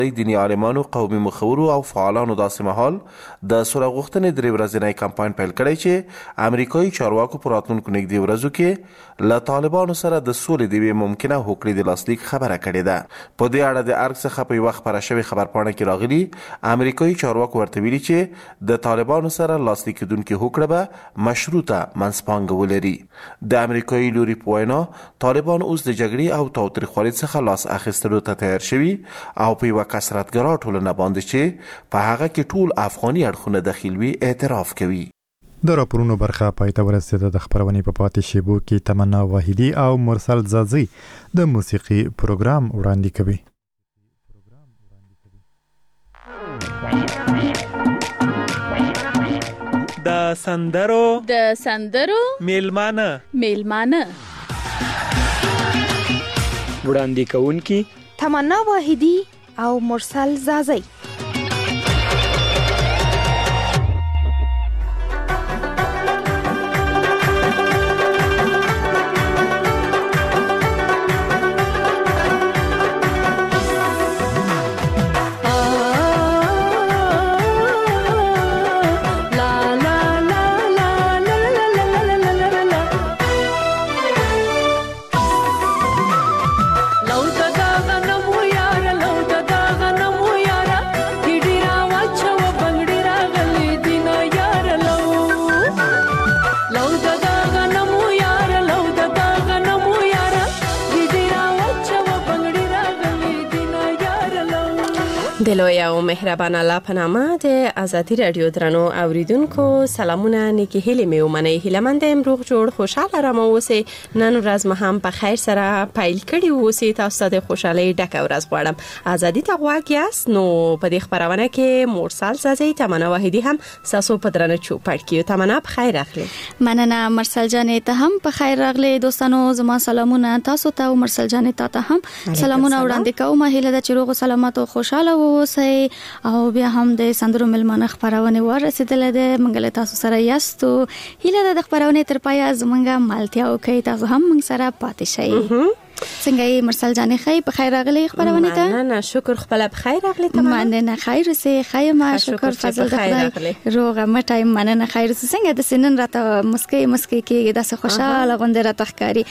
دینی عالمانو، قومي مخورو او فعالانو داسې مهال د سوله غوښتنې 3 ورځنی کمپاین پیل کړی چې امریکایي چارواکو په راتلونکو نږدې ورځو کې له طالبانو سره د سولې د یوې ممکنه هوکړې د لاسلیک خبره کړې ده. په دې اړه د ارګ څخه په یوه خپره شوې خبرپاڼه کې راغلي امریکایي چارواکو ورته ویلي چې د طالبانو سره لاسلیک کېدونکې هوکړه به مشروطه منځپانګه ولري. د امریکایي لوري په وینا طالبان اوس د جګړې او تاوتریخوالي څخه لاس اخیستلو ته تیار شوي او په یوه کثرتګرا ټولنه باندې چې په هغه کې ټول افغاني اړخونه دخیل وي اعتراف کوي. د راپورونو برخه پایته ورسېده. د خبرونې په پاتې شیبو کې تمنا واحدي او مرسل زازي د موسیقي پروګرام وړاندې کوي. د سندرو میلمانه وړاندې کوونکی تمنا واحدي او مرسل زازي. د لوی او مهربان الله په نامه د ازادي رادیو درنو اوریدونکو سلامونه، نیکی هیلې مې ومنئ. هیلهمند یم روغ جوړ خوشاله رم اوسئ. نن ورځ مو هم په خیر سره پیل کړي اوسئ. تاسو ته د خوشحالۍ ډکه ورځ غواړم. ازادي ته غواړئ یاست نو په دې خبرونه کې مرسل زازي تمنا واحدي هم تاسو په درنه چوپړ کې. تمنا په خیر راغلی. مننه مرسل جانې ته هم په خیر راغلی. دوستانو زما سلامونه تاسو ته او مرسل جانې ته هم سلامونه وړاندې کوم. هیله ده چې روغ سلامت او خوشاله اوسئ او بیا هم د سندرو ملمانه خبرونه ورسېدلې ده. منګل تاسو سره یاستو. هیله ده د خبرونه تر پایه زمونږه مالتیا وکړئ. تاسو هم موږ سره پاتې شئ. څنګه یې مرسل جانې خی په خیر راغلی خبرونه ته؟ نه شکر خپل په خیر راغلی. تمام مننه. خیر اوسې. خیر ما شکر فضل د خدای روغه مټای. مننه. خیر اوسې. څنګه د سنن راته مسکی کې داسې خوشاله غونډه راته ښکاری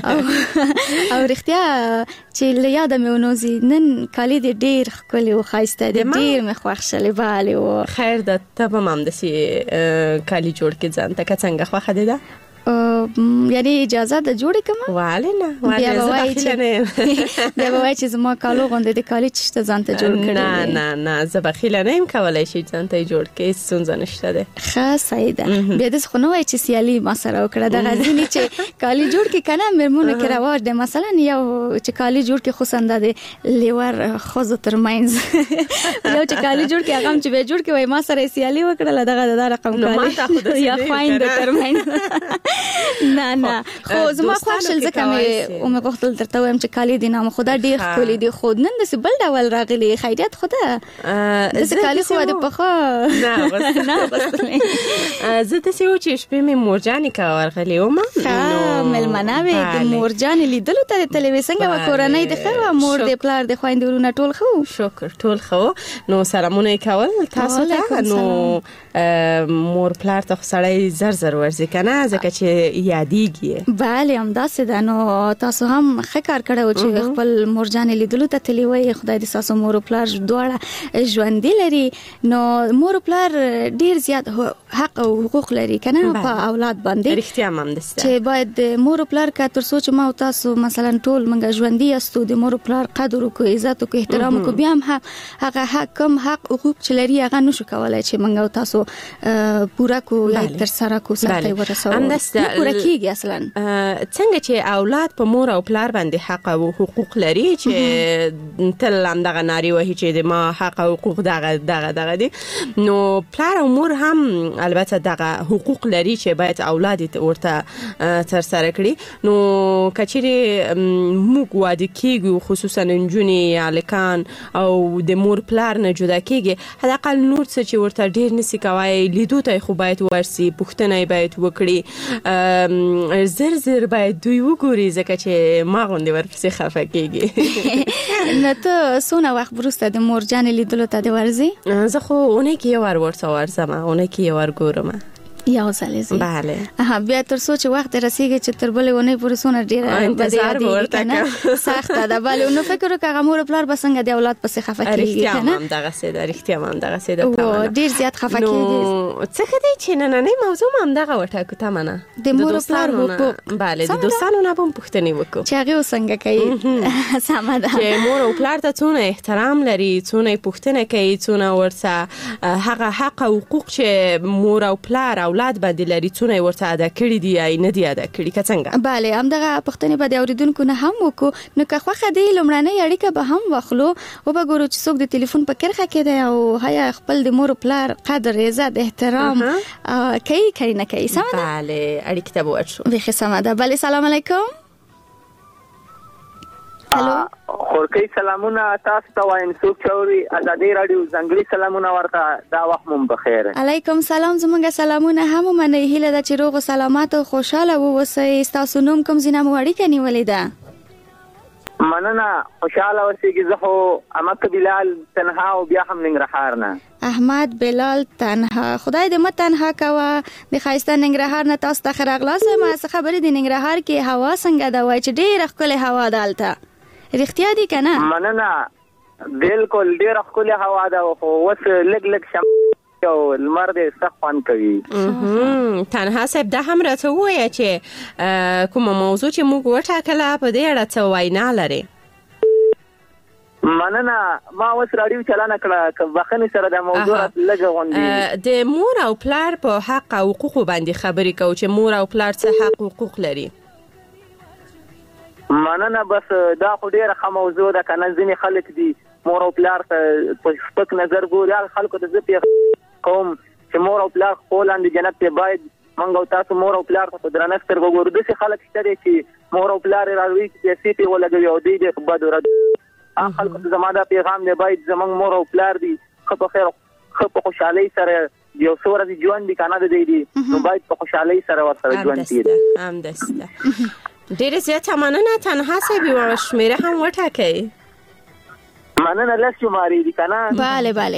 او رښتیا چې لیاده مې ونوزي نن کالی دې ډیر ښکلی او ښایسته دي. ډیر مې خوښ شلې بالي او خیر ده. ته به هم دسي کالی جوړ کې ځان ته څنګه خوښه دي ده؟ یعنی اجازه د جوړې کوم والي نه بیا وای چې زما کالو غونډه د کالی چې ځان ته جوړ کړي. نه زه بخیله نه یم کولای شي ځان ته جوړ کې ستونزه نشته ده. ښه صحیح ده. بیا د خو نو وای چې سیالي ما سره وکړه د غزنی چې کالی جوړ کې کنه مرمونه کې رواج ده. مثلا یو چې کالی جوړ کې خوسنده ده لیور خوځ ترمنز یو چې کالی جوړ کې هغه چې به جوړ کې وای ما سره سیالي وکړه دغه رقم کالی یا خويند ترمنز نه خو زما خوښل ځکه مې غوښتل درته وایم چې کالی دی نام خدا ډیر ښکلی دی. خو نن د بل ډول راغلی خیریت خدا د کالی خو د پخا نه بس زه د سیو چې شپې مې مورجانې کا ورغلی و ما ملمنه وې د مورجانې لیدلو ته تلویزیون او کورنۍ د خو مور د پلار د خويند ورونه ټول خو شکر ټول خو. نو سلامونه کول تاسو ته. نو مور پلار ته سړی زر ورځي کنه ځکه چې یادېږي. بله همداسې ده. نو تاسو هم ښه کار کړی چې خپل مورجانې لیدلو ته تللی وئ. خدای دې ستاسو مور او پلار دواړه ژوندي لري. نو مور او پلار ډیر زیات حق او حقوق لري که نه په اولاد باندې. رښتیا هم همداسې ده چې باید مور او پلار که تر څو چې ما او تاسو مثلا ټول موږ ژوندي یاستو د مور او پلار قدر وکړو، عزت وکړو، احترام وکړو، بیا هم هغه کم حق حقوق چې لري هغه نشو کولای چې موږ او تاسو پوره کو یا تر سره کو سره ورسوو. پوره کیږي اصلا. څنګه چې اولاد په مور او پلار باندې حق او حقوق لري چې تل هم دغه ناری وهي چې د ما حق او حقوق دغه دي، نو پلار او مور هم البته دغه حقوق لري چې باید اولاد ورته تر سره کړي. نو کچېرې موږ واده کېږو خصوصا نجونې یا لکان او د مور پلار نه جدا کېږي، حداقل نور څه چې ورته ډیر نسی کوي لیدو ته خو باید ورسي، پوښتنه باید وکړي، زر باید دوی وګوري ځکه چې ما غوندې ورپسې خفه کېږي. نو ته څونه وخت وروسته د مورجانې لیدلو ته دې ورځې؟ زه خو اونۍ کې یو وار ورته ورځم، اونۍ کې یو وار ګورم. یو ځل زی بله بیا تر څو چې وخت رسیږي چې تر بلې ونې پورې څونه ډېره انتظار ورته سخته ده. بله نو فکر وکړه هغه مور پلار به څنګه د اولاد پسې خفه کېږي. رښتیا هم همدغسې ده، رښتیا هم همدغسې ده. ډېر زیات خفه کېږي. څه ښه دی چې نننۍ موضوع هم همدغه وټاکو تمنه د مور پلار حقوق. بله د دوستانو نه به هم پوښتنې وکړو چې هغې څنګه کوي. سمه ده چې مور او پلار ته څونه احترام لري، څونه یې پوښتنه کوي، څونه ورته هغه حق او حقوق چې مور او پلار اولاد باندې لري څونه ورته ادا کړی دی یا نه دی ادا کړی که څنګه. بله همدغه پوښتنې به د اوریدونکو نه هم وکړو. نو که خوښه دی لومړنۍ اړیکه به هم واخلو او به ګورو چې څوک د تلیفون په کرښه کې دی او هیا خپل د مور پلار قدر عزت احترام کوي نه کوي. سمه ده؟ بله اړیکې ته به ورشو. بیخي سمه ده. بله سلام علیکم. هلو خورکۍ سلامونه تاسو ته وایم څوک چوري ازادي رادیو ځنګړي سلامونه ورته دا وخت مون بخیر. علیکم سلام. زمونږ سلامونه هم منه هیله ده چې روغ او سلامت او خوشاله اوسئ. تاسو نوم کوم ځای نه مو اړیکه نیولې ده؟ مننه خوشاله اوسئ. زه خو احمد بلال تنها او بیا هم ننګرهار نه. احمد بلال تنها. خدای دې مت تنها کوه. د ښایسته ننګرهار نه تاسو ته ښه راغلاست. ما څه خبرې د ننګرهار کې هوا څنګه ده؟ وایي چې ډېره ښکلې هوا ده هلته. رښتیا دي که نه؟ مننه بالکل ډېره ښکلې هوا ده خو اوس لږ شم او لمر دې سخت خوند کوي. تنها صاحب دا هم راته ووایه چې کومه موضوع چې موږ وټاکله په دې اړه څه وینا لرې. مننه ما اوس راډیو چالانه کړه که بخښنې سره دا موضوع لږه غوندې د مور او پلار په حق او حقوقو باندې خبرې کوو چې مور او پلار څه حق او حقوق لري. مننه بس دا خو ډېره ښه موضوع ده که نه. ځینې خلک دي مور او پلار ته په سپک نظر ګوري. هغه خلکو ته زه کوم چې مور او پلار خپل د جنت ته باید موږ او تاسو مور او پلار ته په درنه سترګو ګورو. داسې خلک شته دي چې مور او پلار یې راوړي چې پیسې پرې ولګوي او دوی دې په بدو رد. هغه خلکو ته زما دا پیغام دی باید زموږ مور او پلار دي ښه په خیر ښه په خوشحالۍ سره یو څو ورځې ژوند دي که نه د دوی دي نو باید په خوشحالۍ سره ورسره ژوند تېر. همداسې ډېرې زیاته مننه. تنها صاحب یوه شمېره هم وټاکئ. مننه. لس شمارې دي که نه؟ بله بله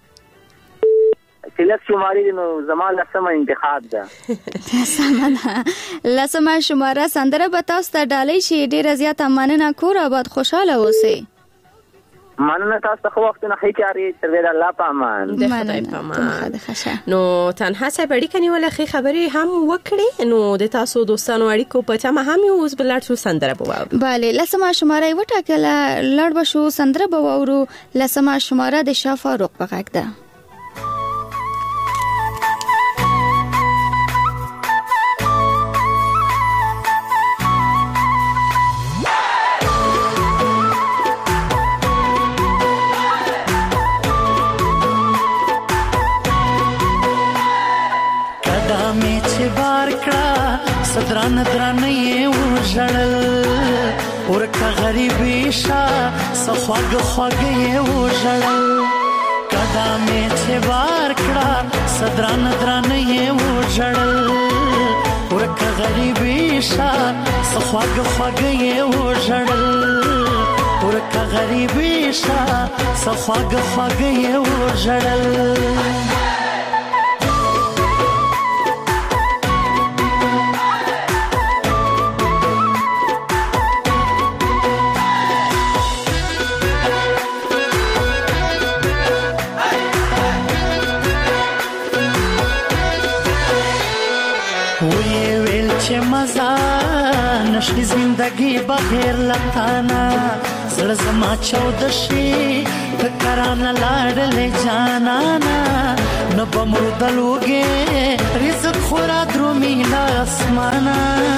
چې لس شمارې دي نو زما لسمه انتخاب ده. سمه ده. لسمه شماره سندره به تاسو ته ډالۍ شي. ډېره زیاته مننه. کور آباد خوشحاله اوسئ. مننه تاسو خو وختونه ښه کاري تر دې الله په امان. د خدای په امان. نو تنها صاحب اړیکه نیوله ښې خبرې هم وکړې. نو د تاسو دوستانو اړیکو په تمه هم یو اوس به لاړ شو سندره به واورو. بله لسمه شماره یې وټاکله. لاړ به شو سندره به واورو. لسمه شماره د شاه فاروق په غږ ده. صدران درانه وژړل ورکه غریبی شا سخواګ خواګې وژړل کدا مې چې بار کړه صدران درانه وژړل ورکه غریبی شا سخواګ خواګې وژړل ورکه غریبی شا سخواګ خواګې وژړل. نشي زندگی بغیر لتانا زړه زما چود شي فکرانه لاړلې جانانا نو بمردلوګې رزق خورا درومي لا اسمانا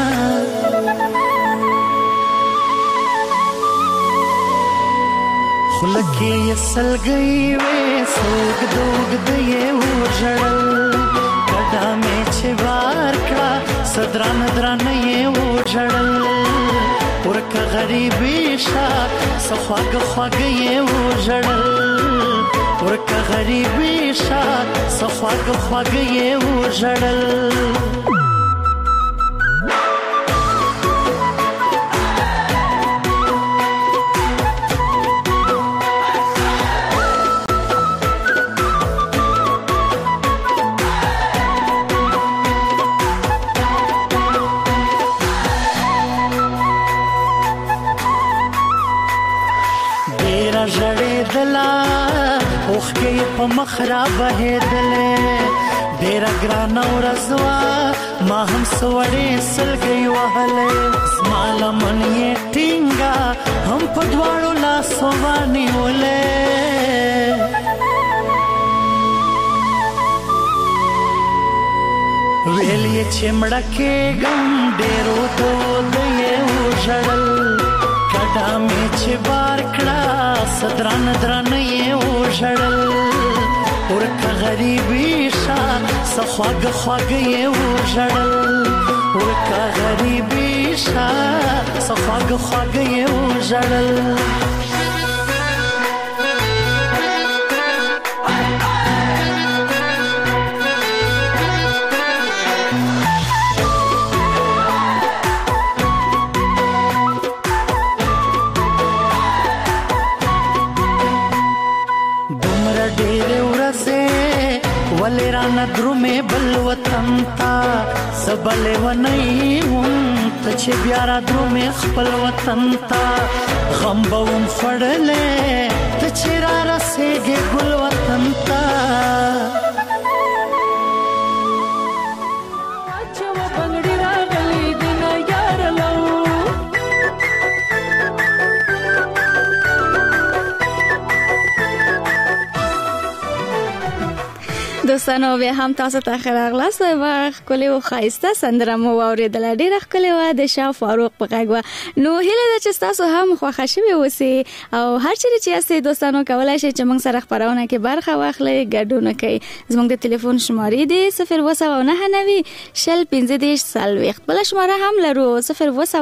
خلکې سلګي وې سوګ دوګ دې وژړل کدا مې چې وار کړه صدران درانه وژړل ورکه غریبی شا سخواګ خواګې وژړل ورکه غریبی شا سخواګ خواګې وژړل. ولا اوخ کې په مخ را بهېدلې ډېره ګرانه ورځ وه ما هم سوړې سلګۍ وهلې زما لمن یې ټینګه هم په دواړو لاسو ونیولې ویل یې چې مړه کېږم ډېرو دود یې وژړل کډه مې چې بار کړه څه درانه درانه یې وژړل ورکه غریبي شه څه خواږه خواږه یې وژړل ورکه غریبي شه څه خواږه خواږه یې وژړل ولې رانه درومې بل وطن ته سبلې ونی هم ته چې بیا را درومې خپل وطن ته غم به هم خوړلې ته چې را رسېږې ګل وطن ته دوستانو بیا هم تاسو ته ښه راغلاست و ښکلې او ښایسته سندره مو واورېدله ډېره ښکلې وه د شاه فاروق په غږ وه نو هیله ده چې ستاسو هم خوښه شوې اوسئ او هر چیرې چې یاستئ دوستانو کولی شئ چې موږ سره خپرونه کې برخه واخلئ ګډون وکړئ زموږ د تلیفون شمارې دی 029901540 بله شماره هم لرو 020882255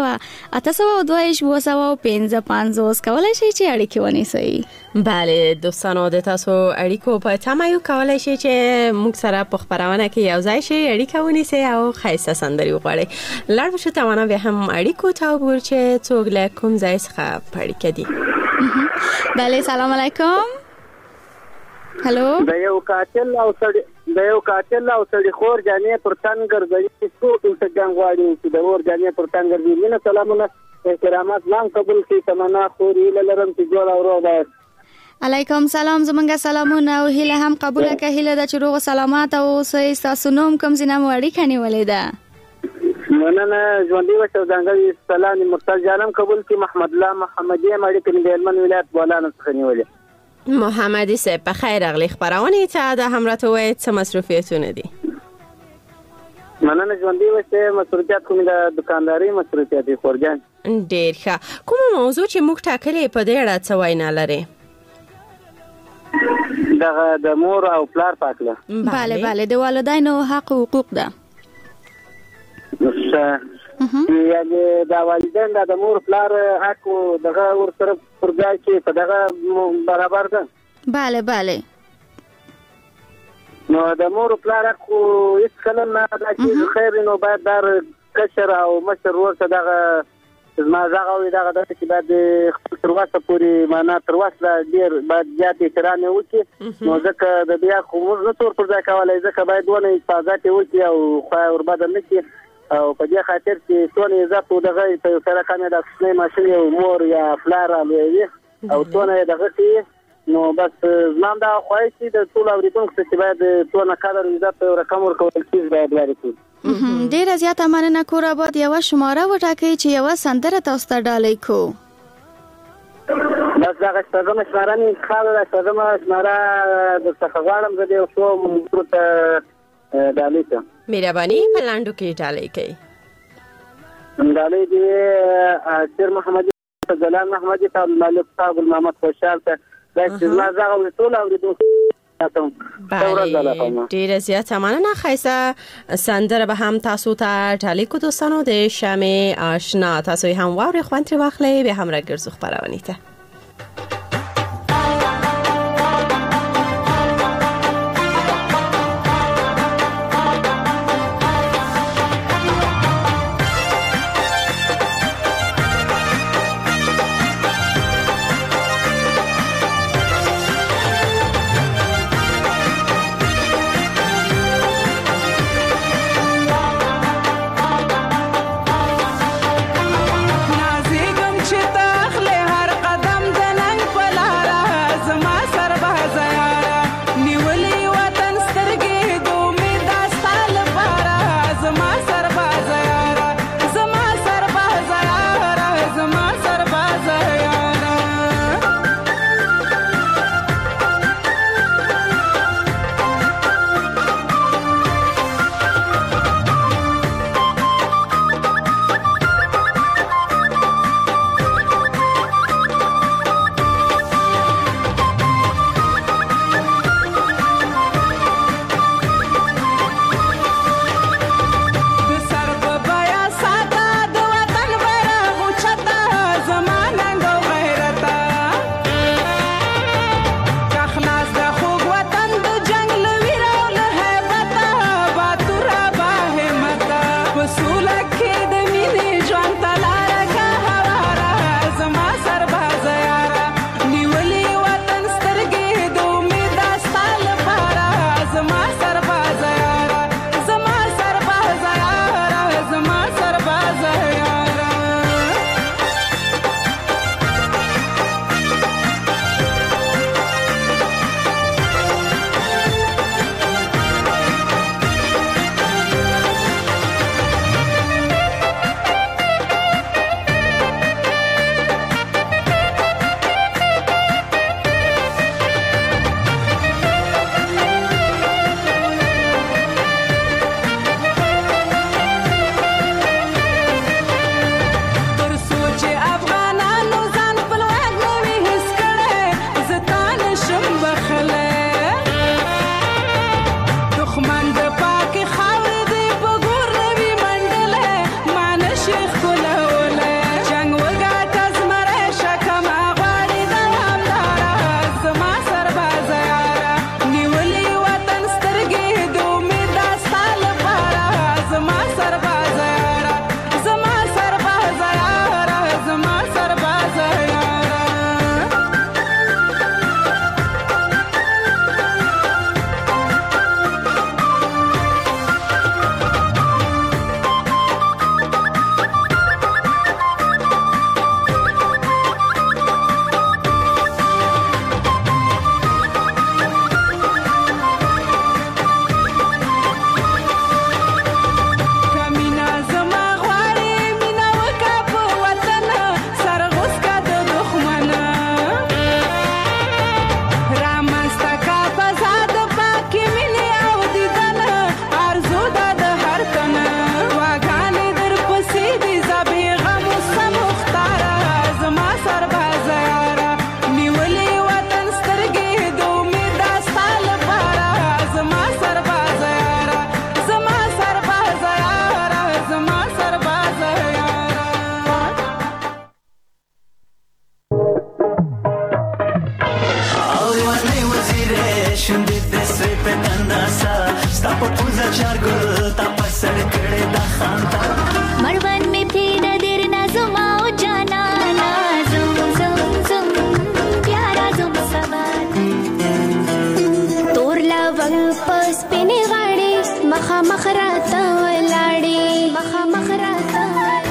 کولی شئ چې اړیکې ونیسئ بله دوستانو د تاسو اړیکو په تمه یو کولی شئ چې موږ سره په خپرونه کې یو ځای شئ اړیکه ونیسئ او ښایسته سندرې وغواړئ لاړ به شو توانه بیا هم اړیکو ته وګورو چې څوک له کوم ځای څخه په اړیکه دي بله سلام علیکم هلو د یو قاتل او سړي خور جانې پر تن ګرځي څوک څه جنګ غواړي چې د اور جانې پر تن ګرځي مینه سلامونه احترامات نام قبول کی تمنا خوري لرم چې جوړ او روغ علیکم سلام زمونږه سلامونه او هیله هم قبول کړه هیله د چروغ سلامات او تاسو نوم کوم زینه وړي کني ولې ده مننه ژوندۍ وشو ځانګړي سلام مرتضی جانم قبول کی محمد الله محمدی مړي کني د هلمند ولایت بولان څخه نیولې محمدی صاحب په خیر اغلی خبرونه ته د همراته وایي څه مصروفیتونه دي مننه ژوندۍ وشو مصروفیت کوم د دکانداري مصروفیت دي خورجان ډیر ښه کومه موضوع چې موږ ټاکلې په دې اړه څه وینا لري د مور او پلار پاکله بله د والدینو حق او حقوق ده یعنی د والدین د مور پلار حق دغه ورسره پرځای کې په دغه برابر ده بله نو د مور پلار حق هیڅ کله نه دا چې خیر نو باید در کشر او مشر ورته دغه زما زغه وي دغه د چې بعد خپل ترواسه پوری معنا ترواسه ډیر باید زیات احترام وکړي نو ځکه د بیا کوم نه تور پر ځای کولای ځکه باید ونه حفاظت وکړي او خو وربد نه کی او په دې خاطر چې څونه عزت دغه سره کنه د خپل ماشين یو مور یا فلار علی او څونه دغه کی نو بس زمام دا خوای چې د ټول اوریدونکو چې باید څونه قدر عزت او رقم ورکول کیږي باید لري ډیر زیاته مننه کور آباد یو شماره وټاکئ چې یو سندره تاسو ته ډالۍ کو بس دا څنګه مشوره نه خاله دا څنګه مشوره د څخه غواړم زه یو څو موږ ته ډالۍ کوم مهرباني په لاندو کې ډالۍ کوي ډالۍ دی شیر محمد زلال محمد ته مالک صاحب محمد خوشحال ته دا چې ما زغه ټول اوریدونکو ډیره زیاته مننه ښایسته سندره به هم تاسو ته ډالۍ کو دوستانو د شمع آشنا تاسو هم واوري خوند تر واخلئ به هم راګرځو خبرونه ته نازګم چې تخله هر قدم شوندې د سوي په تنداسا ستا په پوزه چارګل تا په سر کړې د خاندا مړوند می پیدا دیر نازم او جانا نازم زم زم پیارا زم سبات تور لونګ پس پنی غاړي مخا مخراتا ولاړي مخا مخراتا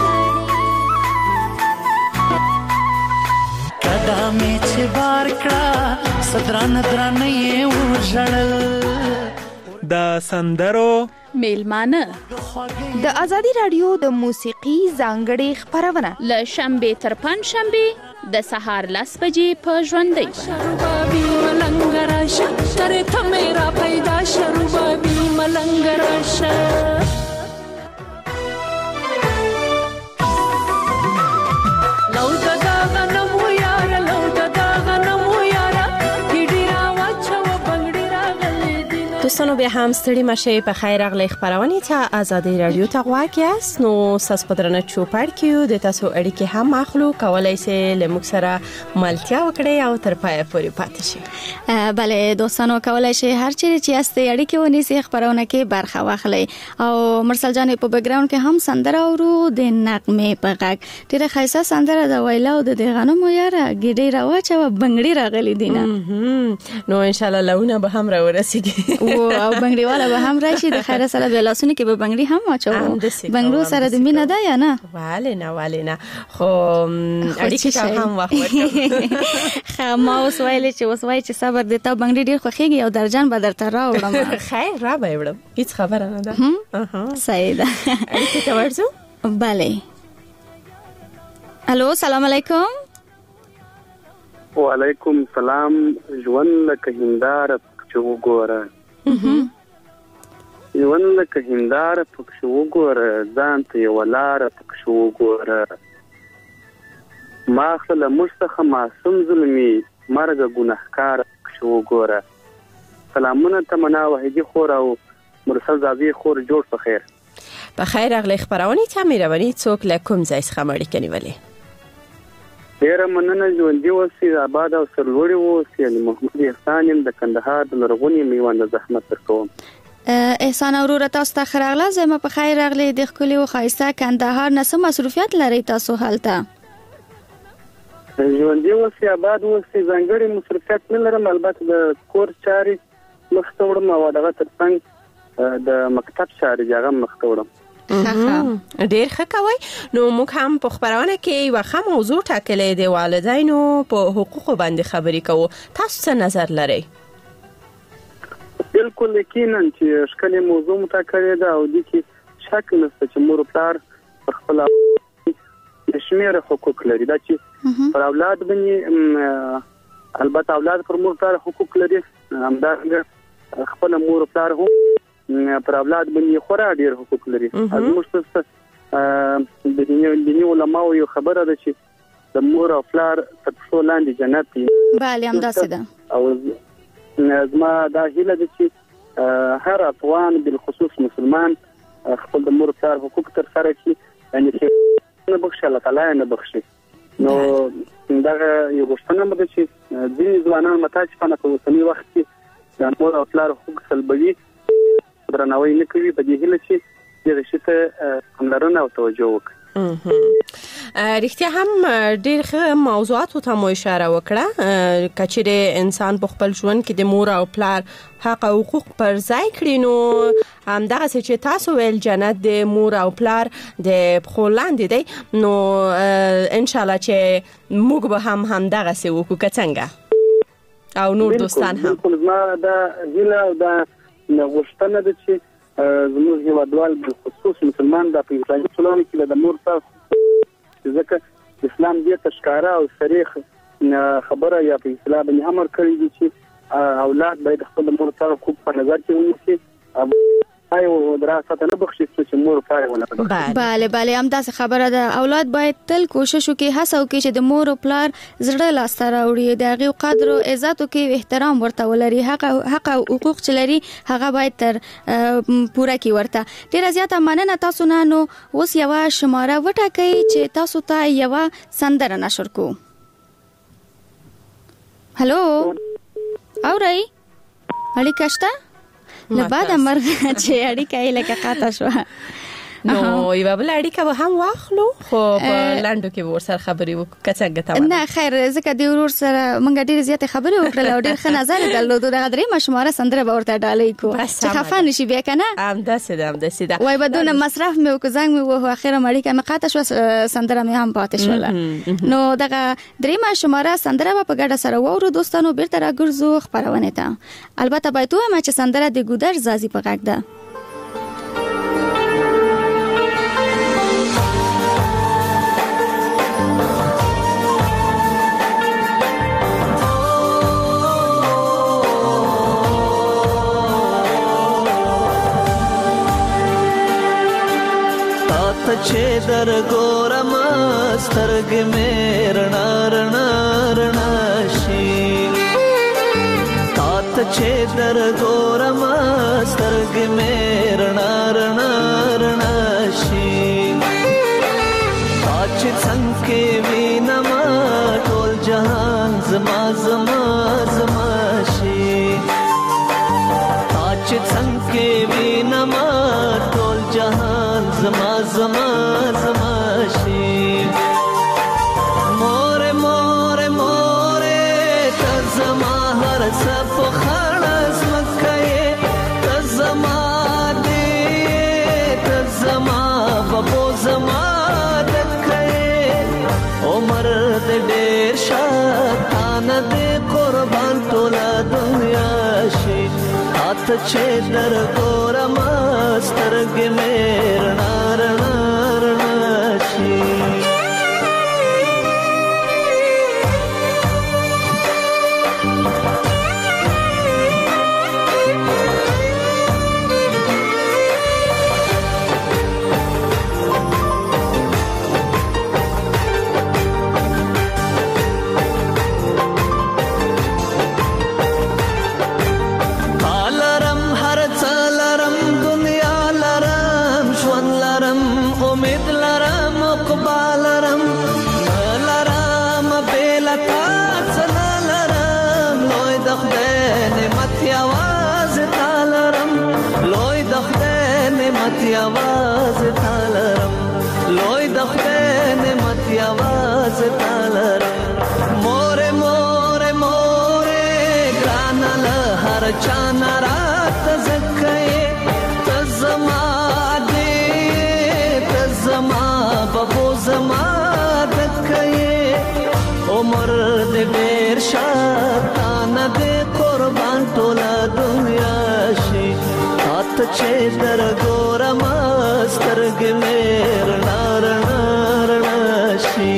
کدا می چې بار کړه صدران درانه یې وژړل د سندرو میلمانه د ازادي رادیو د موسیقي ځانګړي خبرونه ل شنبه تر پنځ شنبه د سهار 10 بجې په ژوندۍ شروبابي ملنګراشه تر ته میرا پیدا شروبابي ملنګراشه دوستانو بیا هم ستړي مشه په خیر اغلی خبرونه ته ازادي رادیو ته غواکیاس نو ساس پدرنه چوپړ کیو د تاسو اړیکې هم اخلو کولای سي لمک سره ملتیا وکړي او تر پای پورې پاتې شي. بله دوستانو کولای شي هر چیرې چې است اړیکې ونیسي خبرونه کې برخه واخلي او مرسل جان په بیک گراوند کې هم سندره اورو د نغمه په غږ ډیره خیسه سندره د ویلا او د غنمو یاره ګډي راوچ او بنگړي راغلي دینه نو ان شاء الله لونه به هم را ورسیږي او بنگړي والا به هم راشي د خیره سره د لاسونو کې به بنگړي هم واچو بنگړو سره د مینه ده یا نه والنا خو اړیکې هم واخو ما اوس ویلې چې اوس وای چې صبر دې ته بنگړي ډیر خوخيږي او درجن به درته راوړم خیر را به وړم هیڅ خبره نه ده صحیح ده اړیکې ته ورځو بله الو سلام علیکم وعلیکم سلام ژوند لکه هنداره چې وګوره ژوند لکه هنداره پکښې وګوره ځان ته یوه لاره پکښې وګوره ما خله موږ څخه معصوم ظلمي مرګه ګنهکاره پکښې وګوره سلامونه تمنا وحیدي خور او مرسل زاویې خور جوړ په خیر په خیر اغلی خبرونه ته مېرمنې څوک له کوم ځای څخه اړیکه نیولې ډیره مننه ژوندي اوسئ آباد او سرلوړي اوسئ محمود احسان یم د کندهار د لرغونې میوند زحمت درکوم احسان اورور تاسو ته خراغله زما په خیر اغلی د خپل او خایسته کندهار نسه مصروفیت لري تاسو حالته ژوندي اوسئ آباد اوسئ ځانګړي مصروفیت نه لرم البته د کور چاري مخته وړم او دغه ترڅنګ د مکتب چاري هغه مخته وړم ډیر ښه کوي نو موږ هم په خبرونه کې یو ښه موضوع ټاکلې دی والدینو په حقوقو باندې خبرې کوو تاسو څه نظر لرئ بالکل یقینا چې ښکلې موضوع مټاکلې ده او د کې شک نشته چې مور پلار په خپل شمیر حقوق لري دا چې پر اولاد باندې البته اولاد پر مور پلار حقوق لري همدارنګه خپل مور پلار هم پر اولاد باندې خورا ډیر حقوق لري زموږ څه د دیني علماء یو خبره ده چې د مور او پلار په څو لاندې جنت دی بله همداسې ده او زما دا هیله ده چې هر افغان بالخصوص مسلمان خپل د مور پلار حقوق تر سره کړي یعنی چې نه بخښي الله تعالی نه بخښي نو دا یو غوښتنه ده چې ځینې ځوانان متاسفانه په اوسني وخت کې د مور او پلار حقوق سلبوي درناوی نه کوي په دې هیله چې دغه شی ته پاملرنه او توجه وکړي رښتیا هم ډېر ښه موضوعاتو ته مو اشاره وکړه کچېرې انسان په خپل ژوند کې د مور او پلار حق او حقوق پر ځای کړي نو همدغه چې تاسو ویل جنت د مور او پلار د پښو لاندې دی نو ان شاء الله چې موږ به هم همدغه څه وکړو که څنګه او نور دوستان هم ما دا هیله او دا غوښتنه ده چې زموږ هیوادوال بالخصوص مسلمان د اسلامي ټولنې کې د مور پلار ځکه اسلام دې تشکاره او صریح خبره یا په اسلام باندې امر کړی دی چې اولاد باید خپل مور پلار حقوق په نظر کې ونیسي او دراسه نه بخښي چې مور پلار ونه بله همداسې خبره ده اولاد باید تل کوشش وکړي هڅه وکړي چې د مور او پلار زړه لاسته راوړي د هغې قدر او عزت وکړي احترام ورته ولري حق او حقوق چې لري هغه باید تر پوره کړي ورته ډېره زیاته مننه تاسو نه نو اوس یوه شماره وټاکئ چې تاسو ته یوه سندره نشر کړو هلو اورئ اړیکه شته نه بعد مرګ چې اړیکه یې لکه قطع شو نو یو بل اړیکه به هم واخلو خو په لاندو کې ورسره خبرې وکړو څنګه ته نه خیر ځکه د ورور سره مونږ ډېر زیات خبرې وکړل او ډېر ښه نظر درلود د غدري مشماره سندره به ورته ډالۍ کو چې خفه نشي بیا کنه همداسې ده وای بدون مصرف مې وک زنګ مې وه اخره مړی کمه قطع شو سندره مې هم پاتې شو نو دغه درې مشماره سندره په ګډه سره وورو دوستانو بیرته راګرځو خبرونه ته البته باید وایم چې سندره د ګودر زازي په غږ ده چې در ګورم سترګې مې رڼا رڼا رڼا شي تا ته چې در ګورم سترګې مې رڼا رڼا رڼا شي تا چې څنګه وینم ټول جهان زما زما زما شي تا چې څنګه وینم ټول جهان زما زما زما شي مور مور مور ته زما هر څه په خړس مکه ته زما دې ته زما بابو زما دکه عمر دې ډېر شاتان دې قربان ټول دنیا شي ته چې در ګورم سترګې مې رڼا رڼا رڼا شي आवाज तालरम लोई दखते ने मत आवाज तालरम मोरे मोरे मोरे ग्रानल हर चाना रात जक्के तजमा दे तजमा बबो जमा दक्के उमर दे बेर शातान दे कुर्बान टोला दुनिया शी हाथ छे दर गोरम سترګې مې رڼا رڼا رڼا شي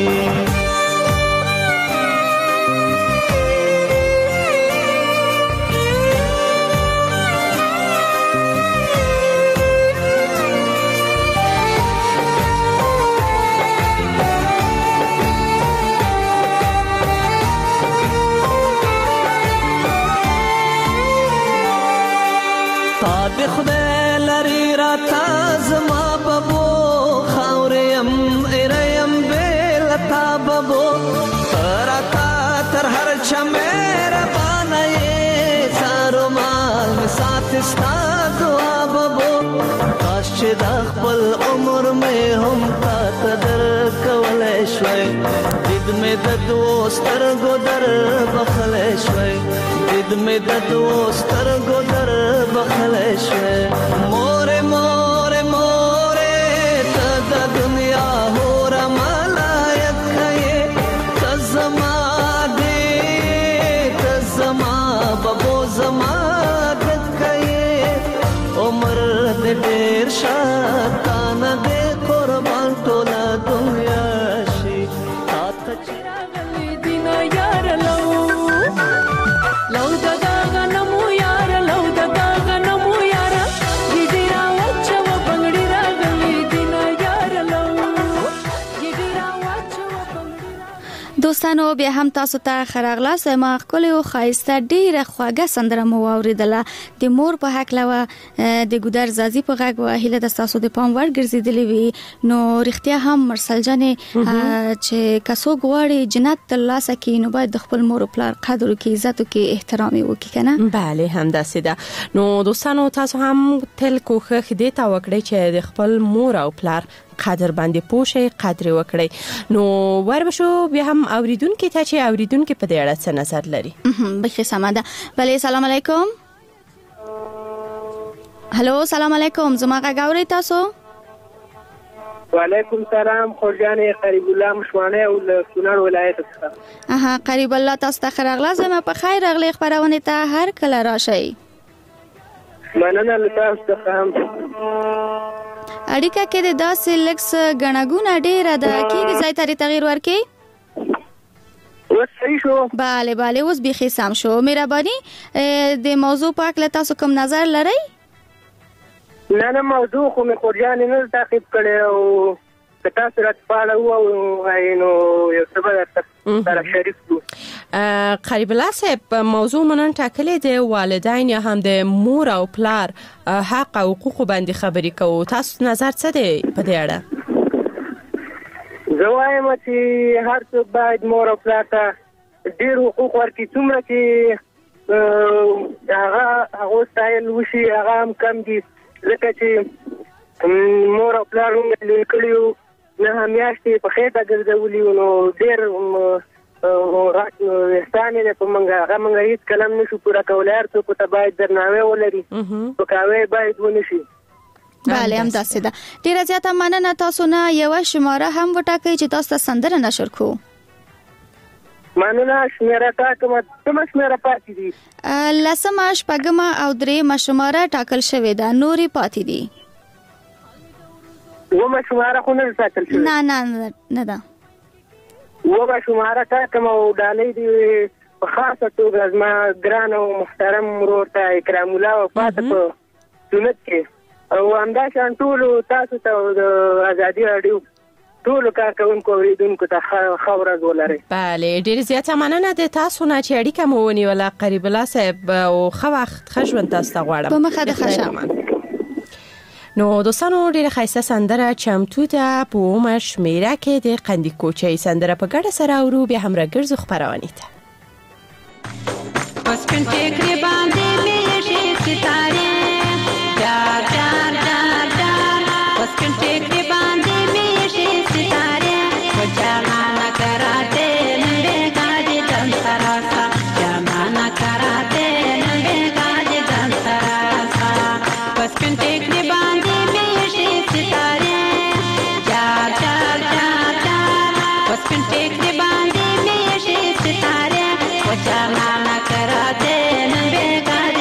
تا دې خدای لري راته زما بابو خاوریم اریم بیلتا بابو تراتا تر هر چا مهربانه زارو مال می سات استا دعا بابو کاش چې د خپل عمر مې هم تا تدر کولای شوي دید مې د دوستر ګودر بخلای شوي دید مې د دوستر ګودر بخلای شوي مور مور مور ته د دنیا هور ملایک کړي تزما دې تزما بابو زما دکې عمر دې ډېر شاتان دې قربان ټوله دنیا شي تاته چراغلې دین یار لو لو دغه نمو یار لو دغه نمو یار دوستانو بیا هم تاسو ته خراغلاس ما خپل او خایسته ډیره خواږه سندره مو اوریدله د مور په حق لوه د ګودر زازي په غږ وهله د تاسو د پام ور ګرځیدلې وي نو رښتیا هم مرسل جانې چې کسو غواړي جنت ترلاسه کړي نو باید د خپل مور او پلار قدر او عزت او احترام وکړي کنه. بله همداسې ده. نو دوستانو تاسو هم تل کوښښ دې تا وکړئ چې د خپل مور او پلار قدر باندې پوښي قدر وکړي. نو وربشو بیا هم اوریدونکو ته چې اوریدونکو په دې اړه څه نظر لري. بخیر سماده. بله سلام علیکم. هلو سلام علیکم زما غاوري تاسو. وعلیکم سلام خورجانې قریب الله مشوانه او سونړ ولایت څخه. قریب الله تاسو ته خراغلا زما په خیر راغلی خبرونه ته هر کله راشي. مننه تاسو ته هم. اړیکه کې د داسې لکس غناګونه ډیره ده کېږي ځای ته تغییر ورکړي. اوس صحیح شو. بله اوس بيخي سم شو. مهرباني د موضوع په اړه تاسو کوم نظر لرئ؟ نه موضوع خو مې خورجان نه تعقیب کړي او تاسو راځپاله او نو یو څه به سره شریک شو. قریب الله صاحب موضوع منن ټاکلې د والدین یا هم د مور او پلار حق او حقوق باندې خبرې کوو. تاسو نظر څه دی په دې اړه؟ زه وایم چې هر څوک باید مور او پلار ته ډېر حقوق ورکړي څومره چې هغه ستایل وشي هغه هم کم دي ځکه چې مور او پلار موږ لیکلیو نه میاشتې په خېټه ګرځولي نو ډېر احسان یې په منګه هغه منګه هیڅ کلم نشو پوره کولی هر څوک ته باید درناوی ولري سپکاوی باید ونشي. بله همداسې ده. ډېره زیاته مننه تاسو نه یوه شماره هم وټاکئ چې تاسو ته سندره نشر کړو. مننه شمیره ټاکمه کومه شمیره پاتې دي؟ 10 شپږمه او 3 شماره ټاکل شوې ده نورې پاتې دي. 9 شماره خو نه ساتل شوې؟ نه ده. وګه شماره ټاکم او ډالۍ دی په خاصه توګه زما ګران او محترم ورور ته اکرام الله وفات په سنت کې او همداشان ټولو تاسو ته د ازادي راډیو ټولو کارکوونکو اوریدونکو ته ښه ورځ ولرئ. بله ډېر زیاته مننه د تاسو نه چې اړیکه مو ونیوله قریب الله صاحب او ښه وخت ښه ژوند تاسو ته غواړم. په مخه د ښه شه. نو دوستانو ډیره خایسته سندره چمتو ده په عمر شمیره کې د قندی کوچي سندره په ګډه سره اورو بیا هم راګرځو خبرونه ته. بس کنټه کړي باندې مې شي ستاره دار دار دار دار بس کنټه کړي باندې مې شي ستاره و جانا کراته نړۍ کاږي دم تراسا جانا کراته نړۍ کاږي دم تراسا بس کنټه کړي Take the bandi me she sitare, wachana na karate na bega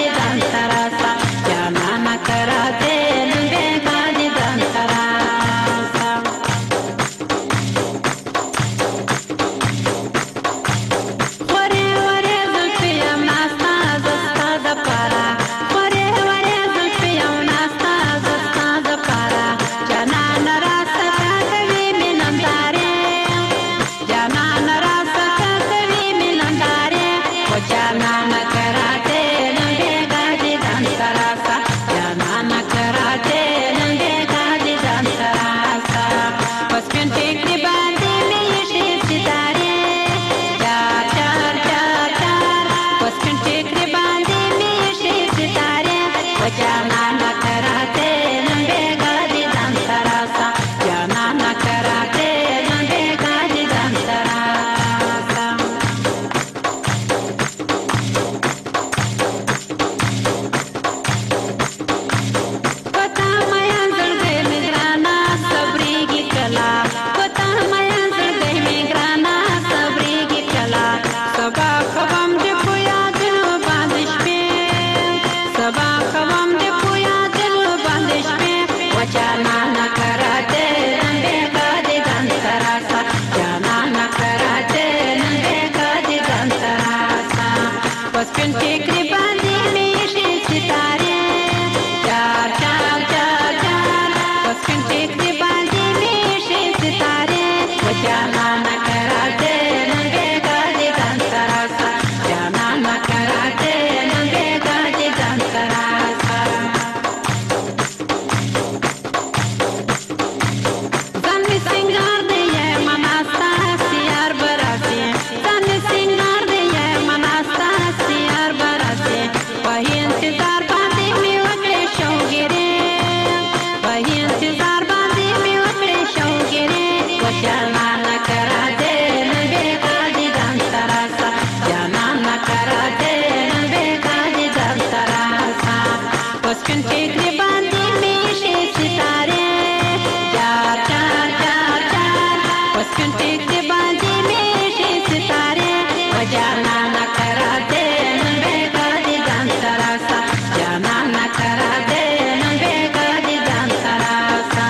घंटे के बांधे में सितारे चार चार चार चार 5 घंटे के बांधे में सितारे जाना न करा दे बेकार जान तरासा जाना न करा दे बेकार जान तरासा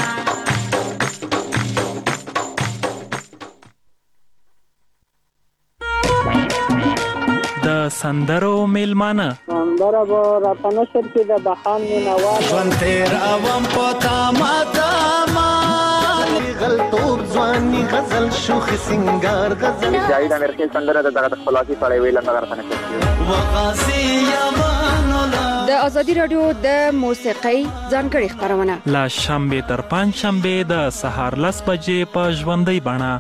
د سندرو میلمانه برابر افغانستان کې د بهان نوال ژوند تیر اوم پتا ماتا غلطوب ځواني غزل شوخ سنگار غزل جاید امریکای سندره دغه خلاصي سره ویل نه غرفنه کوي وقاسي یمانولا د ازادي رادیو د موسیقۍ ځانګړي خبرونه لا شنبه تر پنځ شنبه د سهار 10 بجې په ژوندۍ بڼه.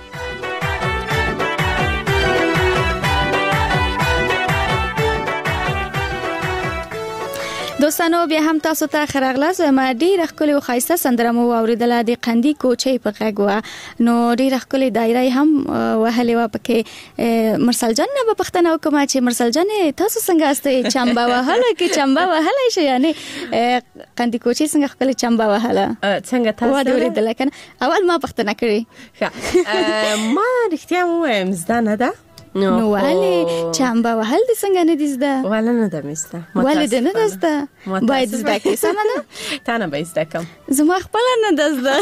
دوستانو بیا هم تاسو ته خراغلاس ما ډیره خولي او خایسته سندره مو اوریدله د قندی کوچې په غږ نو ډیره خولي دایره هم وهلې و پکې مرسل جان نه په پښتنه وکما چې مرسل جان تاسو څنګه استه چمبا وهله کې چمبا وهله شي یعنی قندی کوچې څنګه خولي چمبا وهله څنګه تاسو اوریدله کنه اول ما پښتنه کړی ما رښتیا وایم زده نه ده نو ولی چمبا وهل د څنګه نه دزده ولا نه ده مسته ولی د نه دزده باید زده کې سم نه تا نه باید زده کوم زما خپل نه دزده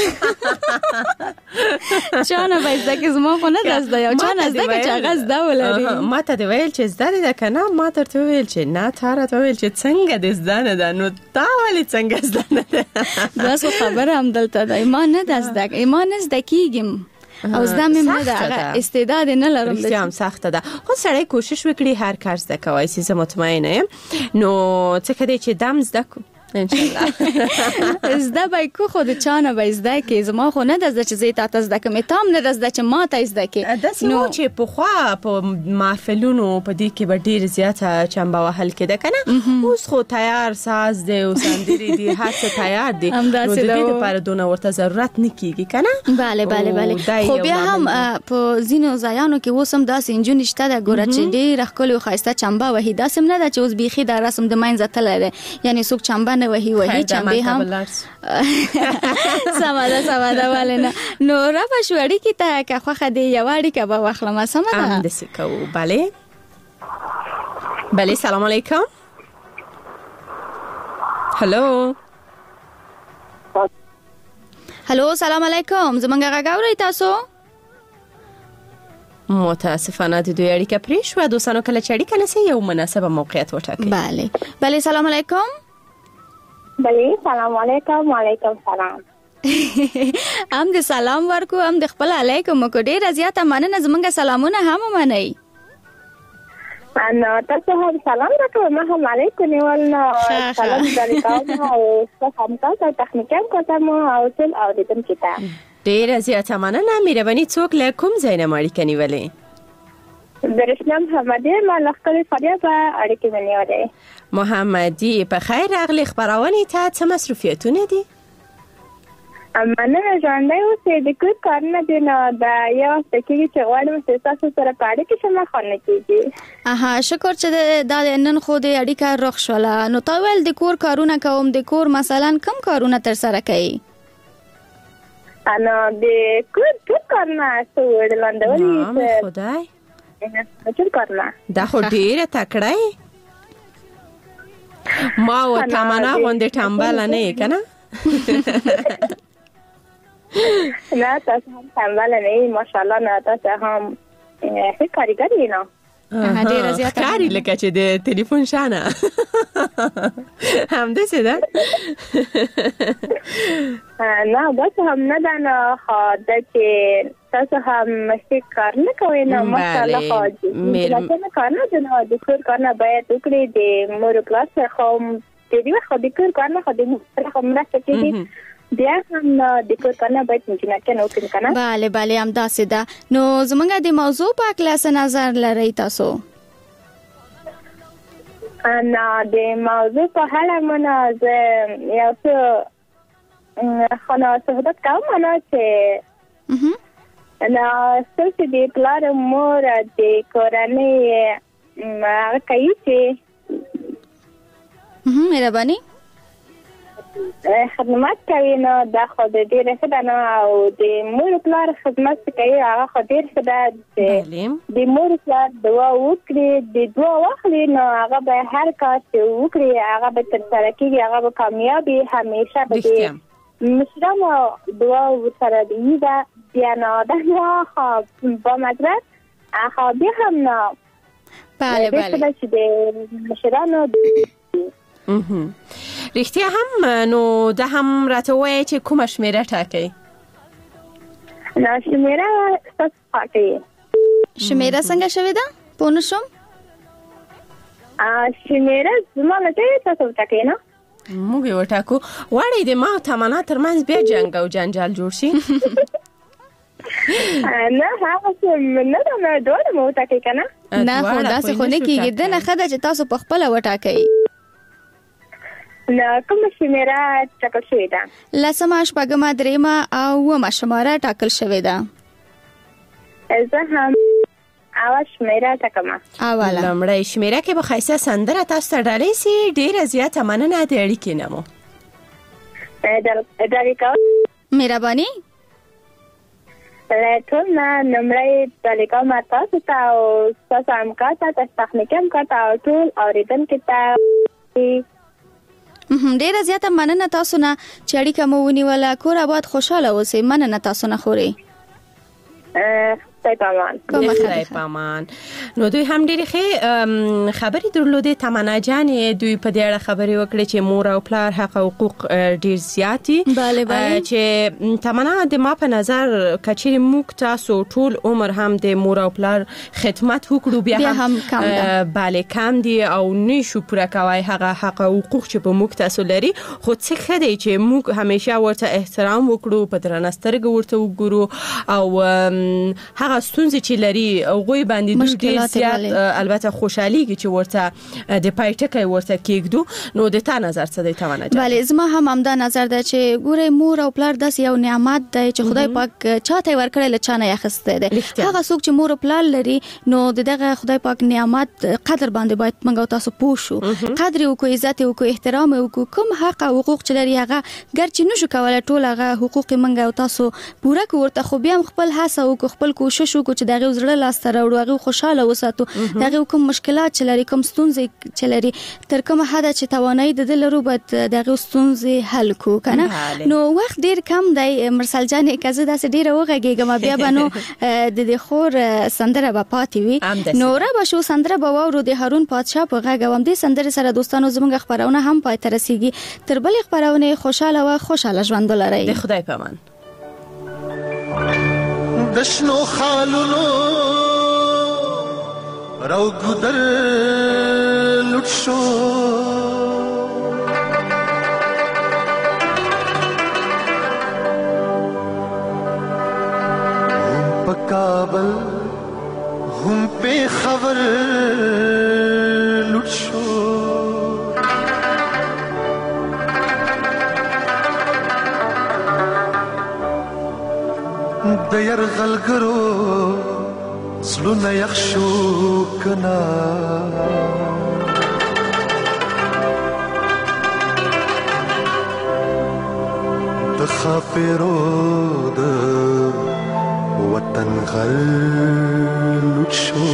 چانه باید زده کې زما خو نه دزده یو چانه زده کې چاغه زده ولري ما ته دی ویل چې زده ده کنه ما ته ویل چې نه تاره ته ویل چې څنګه د زده نه ده نو تا ولی څنګه زده نه ده بس خبره هم دلته ده ایمان نه دزده ایمان نه زده کیږم او زده مې نه ده استعداد نه لرم رښتیا هم سخته ده خو سړی کوشش وکړي هر کار زده کوي چې مطمئنه یم نو څه کړي چې دم زده کو ان شاء الله زده به کو خود چانه به زده کې زما خو نه د چې زه تاسو زده کوم تام نه د زده چې ما ته زده کې نو چې په خوا په محفلونو په دې کې به ډیر زیاته چمبا وهل کېده کنه اوس خو تیار ساز دی او سندري دی هر څه تیار دی نو د دې لپاره دونه ورته ضرورت نه کیږي کنه bale خو بیا هم په زینو ځایانو کې وسم داسې انجن شته د ګورچ ډیر خپل خواسته چمبا وهیدا سم نه د چې اوس بيخي د رسم د ماین زتل دی یعنی څوک چمبا وهي چمبه هم سماده ولنه نو را بشوړی کی ته که خو خدي یوړی که به واخلم سمه ام د سکو بله سلام علیکم هلو سلام علیکم زمونږ غاوري تاسو متاسفانه د دوی اړیکه پرې شو دوستانو کله چې اړیکه نسي یو مناسبه موقعیت وټاکئ بله سلام علیکم بله سلام علیکم وعلیکم سلام هم د سلام ورکو هم د خپل علیکم کو ډیر زیاته مننه زمونږ سلامونه هم منئ انا تاسو هم سلام راکوم ما هم علیکم ولنا سلام علیکم او هم تاسو تخنیکم کوم او ټول اوریدم کیته ډیر زیاته مننه مهرباني څوک له کوم ځای نه مړی کني ولې درشنم محمدی ما لخت فریاد اړیکې منیوله محمدی په خیر راغلی خبرونه ته څه مصروفیتونه دي مننه ژوندۍ اوسې د کوم کارونه دي نو دا یو څه کې چې غواړم چې تاسو سره پاره کې شمه خونه کیږي شکر چې دا نن خو د اړیکه رخ شوله نو تا ول د کور کارونه کوم د کور مثلا کم کارونه تر سره کوي انا د کور کارونه څه وړلاندولې خدای څه کارونه دا خو ډیره تکړه ما و تمنا غونډه ټامبل نه کنه نه تاسو هم ټامبل نه ماشاءالله نه تاسو هم هیڅ کاریګر نه ډیره زیاته کاری لکه چې د ټلیفون شانه هم دې څه ده نه بس هم نه دا نه خاطر چې تاسو هم هیڅ کار نه کوئ نه ماشاءالله خاطر مې کار نه جوړه د کور کار نه باید وکړي د مور کلاس خو دې خو د کور کار نه خو د مرسته کوي بیا هم د کور کار نه باید نه وکړي کنه bale هم داسې ده نو زمونږ د موضوع په کلاس نظر لري تاسو انا د موضوع په اړه مونږ یو څه خنا صحبت کوم انا چې انا څه دې پلار مور د کورنۍ کوي چې مهرباني خدمت کوي نو دا خو د ډېر ښه ده نو او د مور پلار خدمت کوي هغه خو ډېر ښه ده د مور پلار دعا وکړي د دعا واخلي نو هغه به هر کار چې وکړي هغه به ترسره کېږي هغه به کامیابي همیشه به مشرانو دعا ورسره دی دا بیا نه دا با مدرس خو بیا هم نه بله بله چې د مشرانو رښتیا هم نو دا هم راته وایي چې کومه شمیره ټاکئ نو شمیره تاسو ټاکئ شمیره څنګه شوې ده پوه نه شوم شمیره زما نه تاسو ټاکئ نه موږ یې وټاکو غواړئ د ما او تمنا ترمنځ بیا جنګ او جنجال جوړ شي نه هغه څه نه دا ډول مو ټاکئ کنه نه خو داسې خو نه کېږي د نه خدای چې تاسو په خپل وټاکئ نه کوم شمیره ټاکل شوې ده لسمه شپږمه درېمه او اوومه شماره ټاکل شوې ده زه هم اول شمیره ټاکم اوله لومړی شمیره کې به ښایسته سندره تاسو ته ډالۍ سي ډېره زیاته مننه د اړیکې نه مو ډالۍ کول مهرباني ټول نه لومړی ډالۍ کوم تاسو ته او ستاسو همکار ته تخنیکي همکار ته او ټول اورېدونکو ته ډیره زیاته مننه تاسو نه چې اړیکه مو ونیوله کور آباد خوشاله اوسئ مننه تاسو نه خوري خدای پامان نو دوی هم ډېرې ښې خبرې درلودې تمنا جانې دوی په دې اړه خبرې وکړې چې مور او پلار حق او حقوق ډېر زیات دي چې تمنا د ما په نظر کچېرې موږ تاسو ټول عمر هم د مور او پلار خدمت وکړو بیا هم بله کم دي او نشو پوره کوای هغه حق او حقوق چې په موږ تاسو لري خو څه ښه دی چې موږ همیشه ورته احترام وکړو په درنه سترګه ورته وګورو او هغه ستونزې چې لري هغوی باندې ډېر زیات البته خوشحاليږي چې ورته د پای ټکی ورته کېږدو نو د تا نظر څه دی تمنا جان بله زما هم همدا نظر ده چې ګورئ مور او پلار داسې یو نعمت دی چې خدای پاک چاته ورکړی له چا نه یې اخیستی دی هغه څوک چې مور او پلار لري نو د دغه خدای پاک نعمت قدر باندې باید موږ او تاسو پوه شو قدر یې وکړو عزت یې وکړو احترام یې وکړو کوم حق او حقوق چې لري هغه ګرچې نشو کولی ټول هغه حقوق یې موږ او تاسو پوره کړو ورته خو بیا هم خپل هڅه وکړو خپل کوشش وکړو چې دغه زړه لاسته راوړو هغه خوشاله وساتو دغه کوم مشکلات چې لري کوم ستونزې چې لري تر کومه حد چې توانایي د لرو باید دغه ستونزې حل کو کنه نو وخت ډیر کم دی مرسل جان کزه داسې ډیر وغږیږم بیا بنو د دې خور سندره به پاتې وي نو را به شو سندره به وورو د هارون پادشاه په غږوم د سندره سره دوستانو زموږ خبرونه هم پای ته رسیږي تر بل خبرونه خوشاله و خوشاله ژوند ولرئ د خدای پامان دشنو خالونو رو گدر لٹ شو ہم پا کابل ہم پہ خبر لٹ شو د يرغلګرو زلونه یخشو کنا د خاپیرو د وطن غل لوشو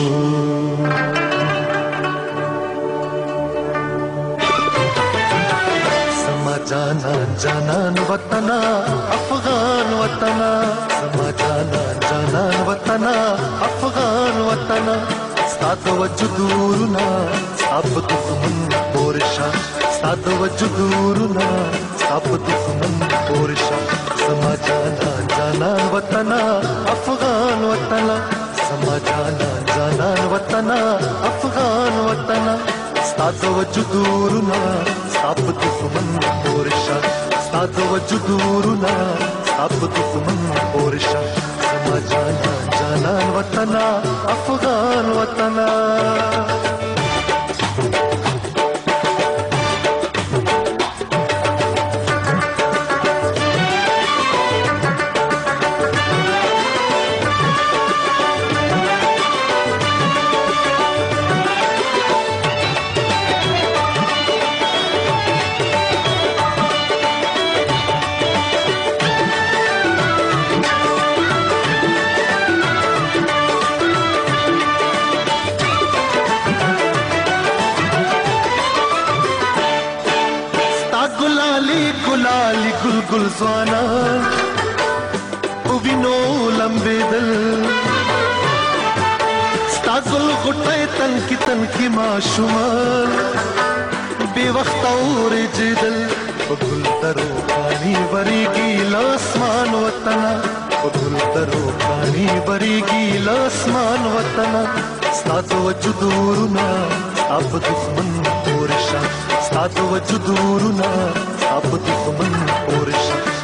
سما جانا جانان وطنا افغان وطنا سما جانا جانان وطنا افغان وطنا ستاد وجدورنا سب دښمن پورشا ستاد وجدورنا سب دښمن پورشا سما جانا جانان وطنا افغان وطنا سما جانا جانان وطنا افغان وطنا ستاد وجدورنا سب دښمن پورشا ستاد وجدورنا سب دښمن پورشا سما جانا جانان وطنا افغان وطنا خیالي ګل ګل ځوانان او وینو لمبېدل ستا ګل غټۍ تنکي ماشومان بې وخته اورېږېدل په ګل ترو پاڼې ورېږي له اسمان وطنه په ګل ترو پاڼې ورېږي له اسمان وطنه ستا د وجود ورونه ستا په دښمن پورې شه ستا د وجود ورونه ستا په دښمن پورې شه